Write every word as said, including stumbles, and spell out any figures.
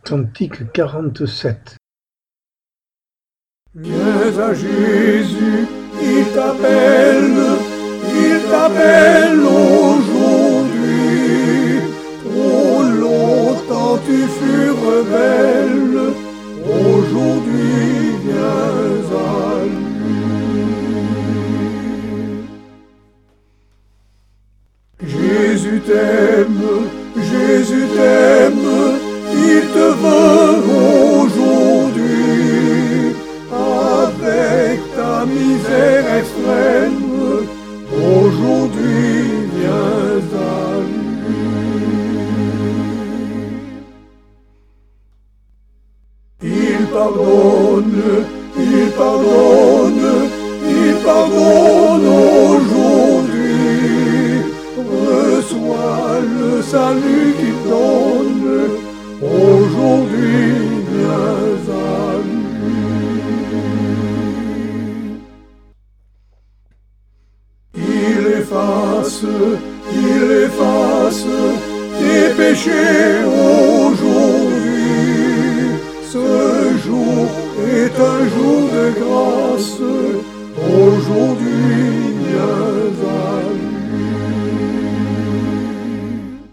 Cantique quarante-sept. Viens à Jésus, il t'appelle, il t'appelle aujourd'hui. Trop longtemps tu fus rebelle, aujourd'hui viens à lui. Jésus t'aime, Jésus t'aime, il te veut aujourd'hui. Avec ta misère extrême, aujourd'hui viens à lui. Il pardonne, il pardonne, il pardonne aujourd'hui. Reçois le salut qu'il donne, aujourd'hui viens à lui. Il efface, il efface tes péchés aujourd'hui. Ce jour est un jour de grâce.